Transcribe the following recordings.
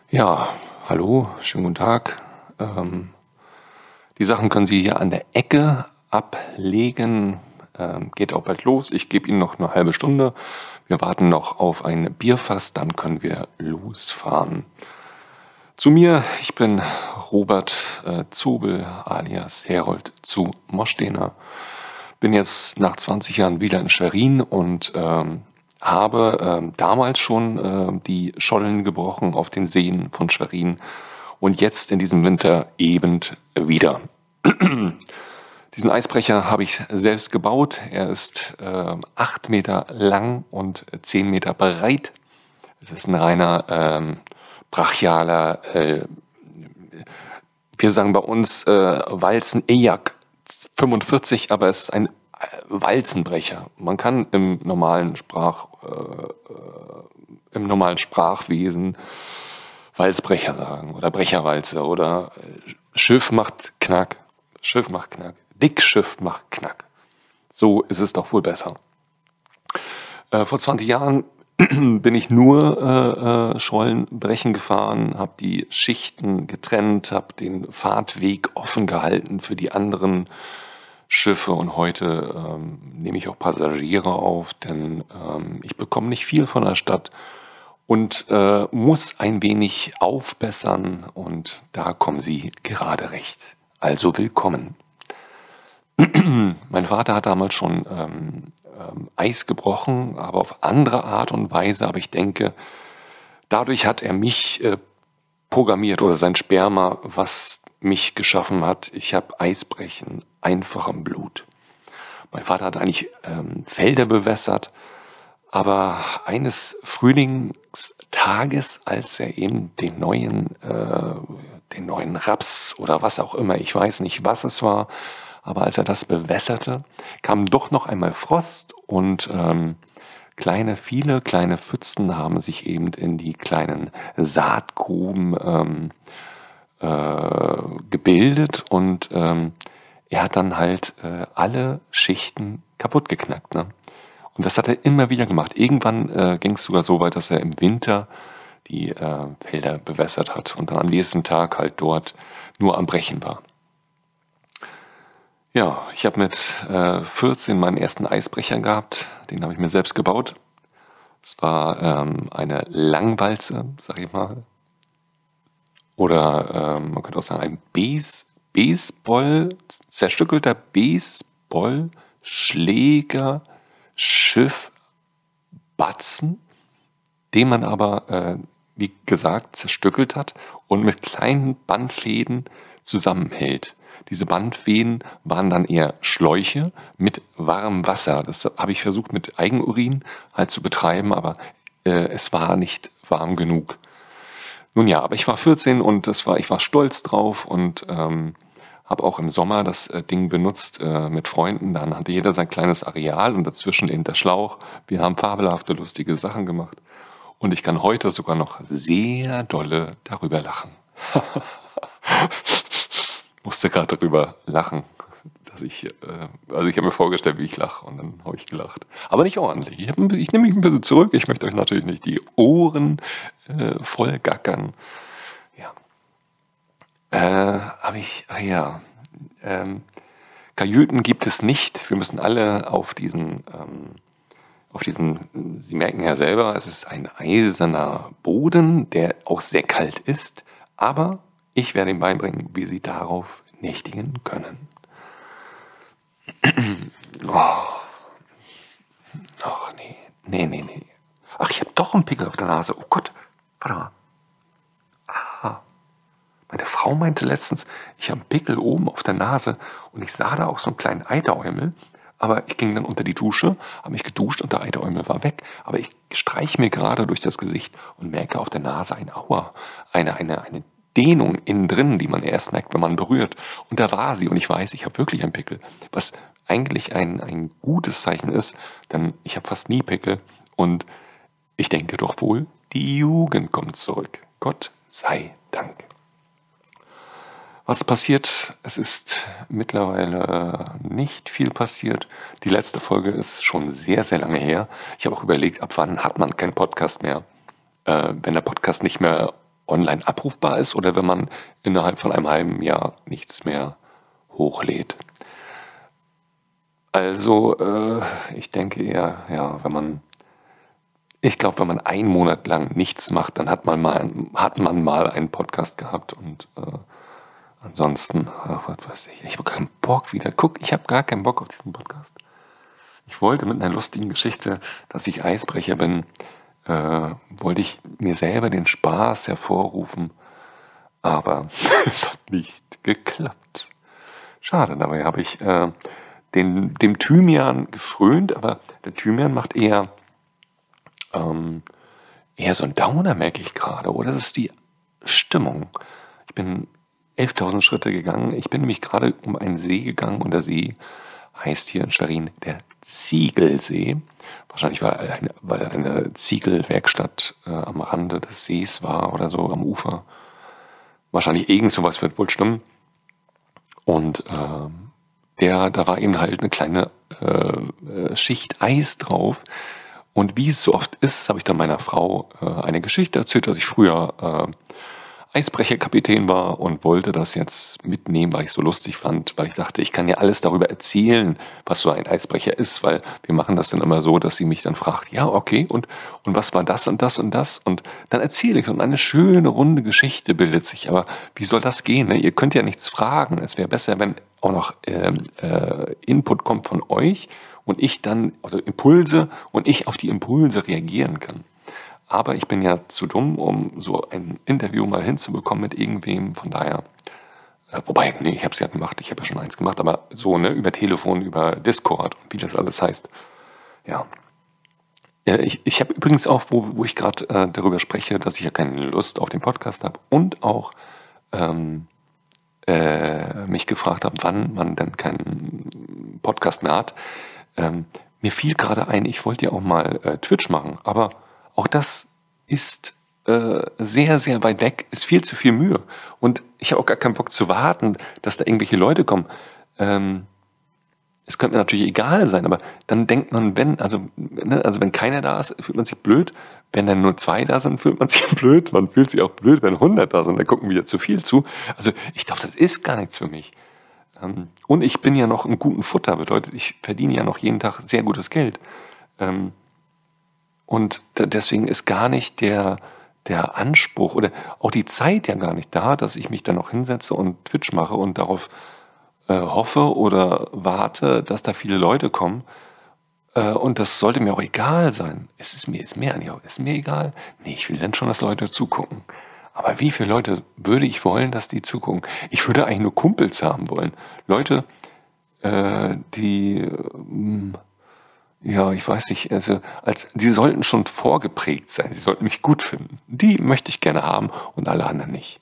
Ja, hallo, schönen guten Tag. Die Sachen können Sie hier an der Ecke ablegen. Geht auch bald los. Ich gebe Ihnen noch eine halbe Stunde. Wir warten noch auf ein Bierfass, dann können wir losfahren. Zu mir, ich bin Robert Zobel alias Herold zu Moschdener. Bin jetzt nach 20 Jahren wieder in Schwerin und habe damals schon die Schollen gebrochen auf den Seen von Schwerin und jetzt in diesem Winter eben wieder. Diesen Eisbrecher habe ich selbst gebaut. Er ist 8 Meter lang und 10 Meter breit. Es ist ein reiner brachialer, wir sagen bei uns Walzen-Ejak 45, aber es ist ein Walzenbrecher. Man kann im normalen Sprachwesen Walzbrecher sagen oder Brecherwalze oder Schiff macht Knack, Schiff macht Knack, Dickschiff macht Knack. So ist es doch wohl besser. Vor 20 Jahren bin ich nur Schollenbrechen gefahren, habe die Schichten getrennt, habe den Fahrtweg offen gehalten für die anderen Schiffe und heute nehme ich auch Passagiere auf, denn ich bekomme nicht viel von der Stadt und muss ein wenig aufbessern und da kommen Sie gerade recht. Also willkommen. Mein Vater hat damals schon Eis gebrochen, aber auf andere Art und Weise. Aber ich denke, dadurch hat er mich programmiert oder sein Sperma, was mich geschaffen hat. Ich habe Eisbrechen einfach im Blut. Mein Vater hat eigentlich Felder bewässert, aber eines Frühlingstages, als er eben den neuen Raps oder was auch immer, ich weiß nicht, was es war, aber als er das bewässerte, kam doch noch einmal Frost und viele kleine Pfützen haben sich eben in die kleinen Saatgruben gebildet und er hat dann halt alle Schichten kaputt geknackt. Ne? Und das hat er immer wieder gemacht. Irgendwann ging es sogar so weit, dass er im Winter die Felder bewässert hat und dann am nächsten Tag halt dort nur am Brechen war. Ja, ich habe mit 14 meinen ersten Eisbrecher gehabt. Den habe ich mir selbst gebaut. Es war eine Langwalze, sag ich mal. Oder man könnte auch sagen, ein zerstückelter Baseballschläger, Schiffbatzen, den man aber, wie gesagt, zerstückelt hat und mit kleinen Bandfäden zusammenhält. Diese Bandfäden waren dann eher Schläuche mit warmem Wasser. Das habe ich versucht mit Eigenurin halt zu betreiben, aber es war nicht warm genug. Nun ja, aber ich war 14 und ich war stolz drauf und habe auch im Sommer das Ding benutzt mit Freunden. Dann hatte jeder sein kleines Areal und dazwischen eben der Schlauch. Wir haben fabelhafte, lustige Sachen gemacht. Und ich kann heute sogar noch sehr dolle darüber lachen. Musste gerade darüber lachen, dass ich habe mir vorgestellt, wie ich lache und dann habe ich gelacht. Aber nicht ordentlich. Ich nehme mich ein bisschen zurück. Ich möchte euch natürlich nicht die Ohren voll gackern. Ja. Kajüten gibt es nicht. Wir müssen alle auf diesen, Sie merken ja selber, es ist ein eiserner Boden, der auch sehr kalt ist, aber ich werde Ihnen beibringen, wie Sie darauf nächtigen können. Ach nee. Ach, ich habe doch einen Pickel auf der Nase. Oh Gott, warte mal. Meine Frau meinte letztens, ich habe einen Pickel oben auf der Nase und ich sah da auch so einen kleinen Eiteräumel. Aber ich ging dann unter die Dusche, habe mich geduscht und der Eiteräumel war weg. Aber ich streiche mir gerade durch das Gesicht und merke auf der Nase ein Aua, eine Dehnung innen drin, die man erst merkt, wenn man berührt. Und da war sie und ich weiß, ich habe wirklich einen Pickel. Was eigentlich ein gutes Zeichen ist, denn ich habe fast nie Pickel. Und ich denke doch wohl, die Jugend kommt zurück. Gott sei Dank. Was passiert? Es ist mittlerweile nicht viel passiert. Die letzte Folge ist schon sehr, sehr lange her. Ich habe auch überlegt, ab wann hat man keinen Podcast mehr. Wenn der Podcast nicht mehr online abrufbar ist oder wenn man innerhalb von einem halben Jahr nichts mehr hochlädt. Also ich denke eher, ja, ich glaube, wenn man einen Monat lang nichts macht, dann hat man mal einen Podcast gehabt und ansonsten, was weiß ich habe keinen Bock wieder. Guck, ich habe gar keinen Bock auf diesen Podcast. Ich wollte mit einer lustigen Geschichte, dass ich Eisbrecher bin, wollte ich mir selber den Spaß hervorrufen, aber es hat nicht geklappt. Schade, dabei habe ich dem Thymian gefrönt, aber der Thymian macht eher so ein Downer, merke ich gerade. Oder das ist die Stimmung. Ich bin 11.000 Schritte gegangen. Ich bin nämlich gerade um einen See gegangen und der See heißt hier in Schwerin der Ziegelsee. Wahrscheinlich, weil eine Ziegelwerkstatt am Rande des Sees war oder so am Ufer. Wahrscheinlich irgend sowas wird wohl stimmen. Und da war eben halt eine kleine Schicht Eis drauf. Und wie es so oft ist, habe ich dann meiner Frau eine Geschichte erzählt, dass ich früher Eisbrecherkapitän war und wollte das jetzt mitnehmen, weil ich es so lustig fand, weil ich dachte, ich kann ja alles darüber erzählen, was so ein Eisbrecher ist, weil wir machen das dann immer so, dass sie mich dann fragt, ja, okay, und was war das und das und das? Und dann erzähle ich und eine schöne, runde Geschichte bildet sich. Aber wie soll das gehen? Ne? Ihr könnt ja nichts fragen. Es wäre besser, wenn auch noch Input kommt von euch und ich dann, also Impulse und ich auf die Impulse reagieren kann. Aber ich bin ja zu dumm, um so ein Interview mal hinzubekommen mit irgendwem. Von daher, wobei, nee, ich habe es ja gemacht. Ich habe ja schon eins gemacht, aber so, ne, über Telefon, über Discord und wie das alles heißt. Ja. Ich habe übrigens auch, wo ich gerade darüber spreche, dass ich ja keine Lust auf den Podcast habe und auch mich gefragt habe, wann man denn keinen Podcast mehr hat. Mir fiel gerade ein, ich wollte ja auch mal Twitch machen, aber auch das ist sehr, sehr weit weg, ist viel zu viel Mühe. Und ich habe auch gar keinen Bock zu warten, dass da irgendwelche Leute kommen. Es könnte mir natürlich egal sein, aber dann denkt man, wenn keiner da ist, fühlt man sich blöd. Wenn dann nur 2 da sind, fühlt man sich blöd. Man fühlt sich auch blöd, wenn 100 da sind, dann gucken wieder zu viel zu. Also ich glaube, das ist gar nichts für mich. Und ich bin ja noch im guten Futter, bedeutet, ich verdiene ja noch jeden Tag sehr gutes Geld. Und deswegen ist gar nicht der Anspruch oder auch die Zeit ja gar nicht da, dass ich mich dann noch hinsetze und Twitch mache und darauf hoffe oder warte, dass da viele Leute kommen. Und das sollte mir auch egal sein. Ist mir egal? Nee, ich will dann schon, dass Leute zugucken. Aber wie viele Leute würde ich wollen, dass die zugucken? Ich würde eigentlich nur Kumpels haben wollen. Leute, die... ja, ich weiß nicht, also die sollten schon vorgeprägt sein, sie sollten mich gut finden. Die möchte ich gerne haben und alle anderen nicht.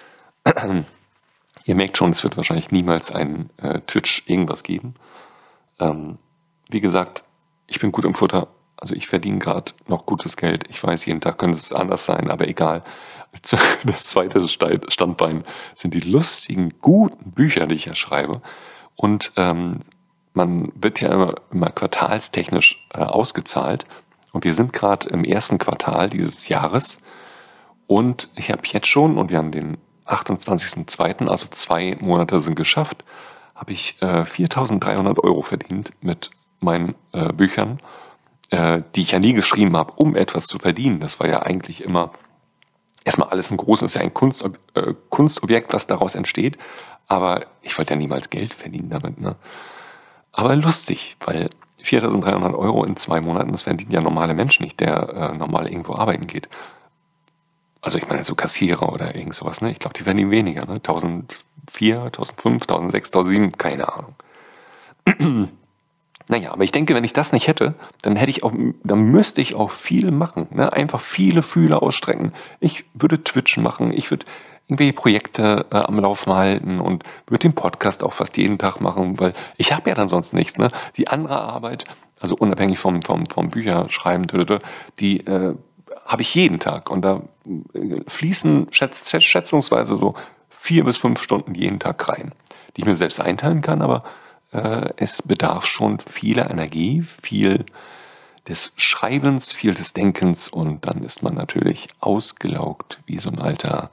Ihr merkt schon, es wird wahrscheinlich niemals einen Twitch irgendwas geben. Wie gesagt, ich bin gut im Futter, also ich verdiene gerade noch gutes Geld. Ich weiß, jeden Tag könnte es anders sein, aber egal. Das zweite Standbein sind die lustigen, guten Bücher, die ich ja schreibe. Und man wird ja immer quartalstechnisch ausgezahlt. Und wir sind gerade im ersten Quartal dieses Jahres. Und ich habe jetzt schon, und wir haben den 28.02., also 2 Monate sind geschafft, habe ich 4.300 € verdient mit meinen Büchern, die ich ja nie geschrieben habe, um etwas zu verdienen. Das war ja eigentlich immer erstmal alles ein großes, ja ein Kunstobjekt, was daraus entsteht. Aber ich wollte ja niemals Geld verdienen damit, ne? Aber lustig, weil 4.300 € in 2 Monaten, das verdienen ja normale Menschen nicht, der normal irgendwo arbeiten geht. Also ich meine so Kassierer oder irgend sowas, ne? Ich glaube, die verdienen weniger, ne? 1.400, 1.500, 1.600, 1.700, keine Ahnung. Naja, aber ich denke, wenn ich das nicht hätte, dann müsste ich auch viel machen, ne? Einfach viele Fühler ausstrecken. Ich würde Twitch machen, ich würde irgendwelche Projekte am Laufen halten und würde den Podcast auch fast jeden Tag machen, weil ich habe ja dann sonst nichts, ne? Die andere Arbeit, also unabhängig vom Bücherschreiben, die habe ich jeden Tag und da fließen schätzungsweise so 4 bis 5 Stunden jeden Tag rein, die ich mir selbst einteilen kann, aber es bedarf schon vieler Energie, viel des Schreibens, viel des Denkens und dann ist man natürlich ausgelaugt wie so ein alter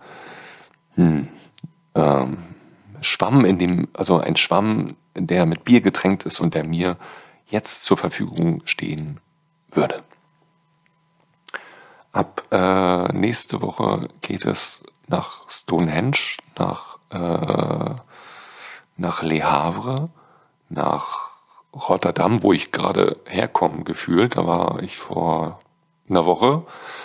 Schwamm, also ein Schwamm, der mit Bier getränkt ist und der mir jetzt zur Verfügung stehen würde. Ab nächste Woche geht es nach Stonehenge, nach Le Havre, nach Rotterdam, wo ich gerade herkomme, gefühlt. Da war ich vor einer Woche.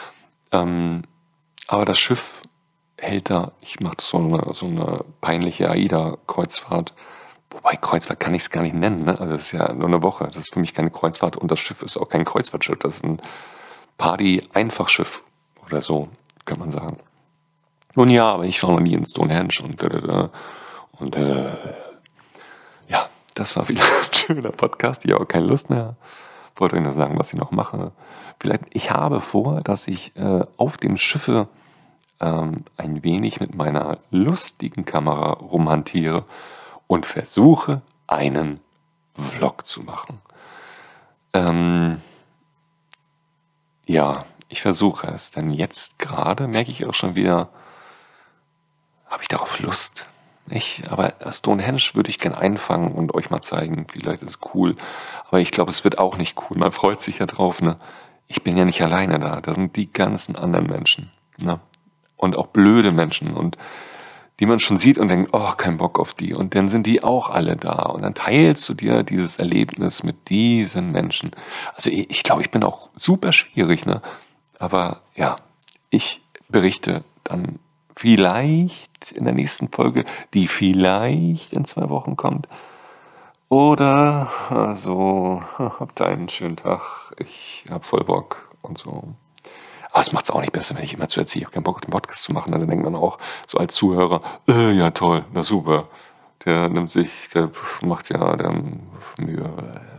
Aber das Schiff hält da, ich mache so eine peinliche AIDA-Kreuzfahrt. Wobei Kreuzfahrt kann ich es gar nicht nennen, ne? Also das ist ja nur eine Woche. Das ist für mich keine Kreuzfahrt und das Schiff ist auch kein Kreuzfahrtschiff. Das ist ein Party-Einfachschiff oder so, kann man sagen. Nun ja, aber ich war noch nie in Stonehenge und ja, das war wieder ein schöner Podcast. Ich habe auch keine Lust mehr. Wollte euch nur sagen, was ich noch mache. Vielleicht, ich habe vor, dass ich auf dem Schiffe ein wenig mit meiner lustigen Kamera rumhantiere und versuche, einen Vlog zu machen. Ja, ich versuche es, denn jetzt gerade merke ich auch schon wieder, habe ich darauf Lust. Aber Stonehenge würde ich gern einfangen und euch mal zeigen. Vielleicht ist es cool, aber ich glaube, es wird auch nicht cool. Man freut sich ja drauf, ne? Ich bin ja nicht alleine da. Da sind die ganzen anderen Menschen, ne? Und auch blöde Menschen und die man schon sieht und denkt, oh, kein Bock auf die. Und dann sind die auch alle da. Und dann teilst du dir dieses Erlebnis mit diesen Menschen. Also ich glaube, ich bin auch super schwierig, ne? Aber ja, ich berichte dann vielleicht in der nächsten Folge, die vielleicht in 2 Wochen kommt. Oder so, habt einen schönen Tag, ich hab voll Bock und so. Aber es macht es auch nicht besser, wenn ich immer zu erzählen, ich habe keinen Bock, den Podcast zu machen. Dann denkt man auch so als Zuhörer, ja toll, na super. Der macht ja dann Mühe.